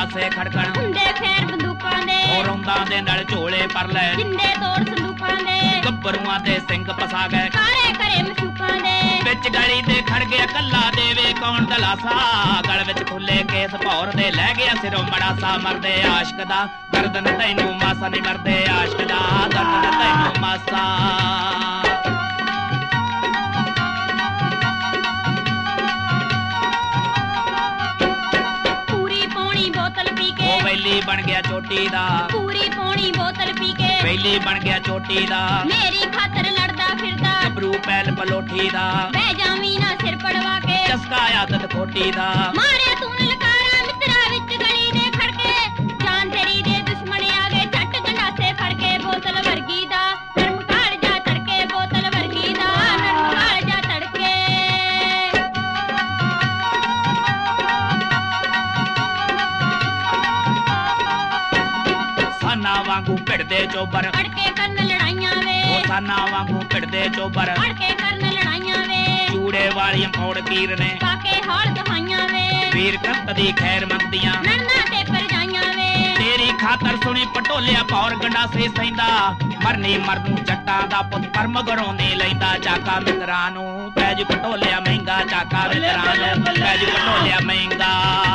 ਗੰਡਾਸੇ ਖੜਕਣ ਹੁੰਦੇ ਫੇਰ ਬੰਦੂਕਾਂ ਦੇ ਰੌਂਦਾਂ ਦੇ ਨਾਲ ਝੋਲੇ ਪਰ ਲੈ ਜਿੰਦੇ ਤੋੜ ਸੰਦੂਕਾਂ ਦੇ ਗੱਭਰੂਆਂ ਦੇ ਸਿੰਘ ਪਸਾ ਗਏ ਕਾਲੇ ਕਰੇ ਮਸ਼ੂਕਾਂ ਦੇ ਵਿੱਚ ਗਲੀ ਤੇ ਖੜ ਗਿਆ ਕੱਲਾ ਦੇਵੇ ਕੌਣ ਦਲਾਸਾ ਗਲ ਵਿੱਚ ਖੁੱਲੇ ਕੇਸ ਭੌਰ ਦੇ ਲੈ ਗਿਆ ਸਿਰੋਂ ਮੜਾਸਾ ਮਰਦੇ ਆਸ਼ਕ ਦਾ ਦਰਦ ਤੈਨੂੰ ਮਾਸਾ ਨਹੀਂ ਮਰਦੇ ਆਸ਼ਕ ਦਾ ਦਰਦ ਤੈਨੂੰ ਮਾਸਾ ਵੈਲੀ ਬਣ ਗਿਆ ਚੋਟੀ ਦਾ ਪੂਰੀ ਪੌਣੀ ਬੋਤਲ ਪੀ ਕੇ ਵੈਲੀ ਬਣ ਗਿਆ ਚੋਟੀ ਦਾ ਮੇਰੀ ਖਾਤਰ ਲੜਦਾ ਫਿਰਦਾ ਗੱਭਰੂ ਪੈਲ ਪਲੋਠੀ ਦਾ ਬਹਿ ਜਾਵੀਂ ਨਾ ਸਿਰ ਪੜਵਾ ਕੇ ਚਸਕਾ ਆਦਤ ਖੋਟੀ ਦਾ ਮਾਰੇ ਤੂੰ ਲਲਕਾਰਾ ਮਿੱਤਰਾ ਵਿੱਚ ਗਲੀ ਦੇ ਖੜਕੇ ਜਾਨ ਤੇਰੀ ਦੇ ਦੁਸ਼ਮਣ ਆ ਗਏ ਝੱਟ ਗੰਡਾਸੇ ਫੜ ਕੇ ਬੋਤਲ ਵਰਗੀ ਦਾ ਨਰਮ ਕਾਲ ਜਾ ਤੜਕੇ ਬੋਤਲ ਵਰਗੀ ਦਾ ਨਰਮ ਕਾਲ ਜਾ ਤੜਕੇ ਸਾਨਾ ਵਾਂਗੂ ਭਿੜਦੇ ਚੋਬਰ ਫੜ ਕੇ ਕਰਨ ਲੜਾਈਆਂ ਵੇ ਉਹ ਸਾਨਾ ਵਾਂਗੂ ਭਿੜਦੇ ਚੋਬਰ ਫੜ ਕੇ ਕਰਨ ਲੜਾਈਆਂ ਵੇ ਚੂੜੇ ਵਾਲੀਆਂ ਫੌੜ ਪੀਰ ਨੇ ਪਾ ਕੇ ਹਾਲ ਦਹਾਈਆਂ ਵੇ ਵੀਰ ਕੰਤ ਦੀ ਖੈਰ ਮੰਗਦੀਆਂ ਨਰਨਾ ਤੇ ਪਰਜਾਈਆਂ ਵੇ ਤੇਰੀ ਖਾਤਰ ਸੁਣੀ ਪਟੋਲਿਆ ਭੌਰ ਗੰਡਾਸੇ ਸੈਂਦਾ ਮਰਨੀ ਮਰਨੂ ਜੱਟਾਂ ਦਾ ਪੁੱਤ ਪਰਮ ਘਰੋਂ ਨਹੀਂ ਲੈਂਦਾ ਚਾਕਾ ਮਿੱਤਰਾਂ ਨੂੰ ਪੈਜ ਪਟੋਲਿਆ ਮਹਿੰਗਾ ਚਾਕਾ ਮਿੱਤਰਾਂ ਨੂੰ ਪੈਜ ਪਟੋਲਿਆ ਮਹਿੰਗਾ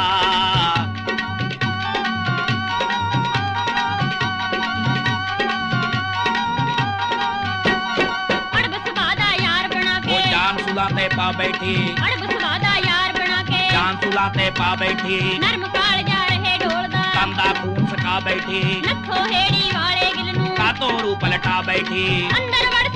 ਤੇ ਪਾ ਬੈਠੀ ਅੜਬ ਸੁਭਾ ਦਾ ਯਾਰ ਬਣਾ ਕੇ ਜਾਨ ਸੁਲਾ ਤੇ ਪਾ ਬੈਠੀ ਨਰਮ ਕਾਲ ਜਾ ਰਹੇ ਢੋਲਦਾ ਕੰਦਾ ਖੂਨ ਸਕਾ ਬੈਠੀ ਨੱਥੋ ਹੇੜੀ ਵਾਲੇ ਗਿਲ ਨੂੰ ਕਾਤੋਂ ਰੂਪ ਲਟਾ ਬੈਠੀ ਅੰਦਰ ਵੜ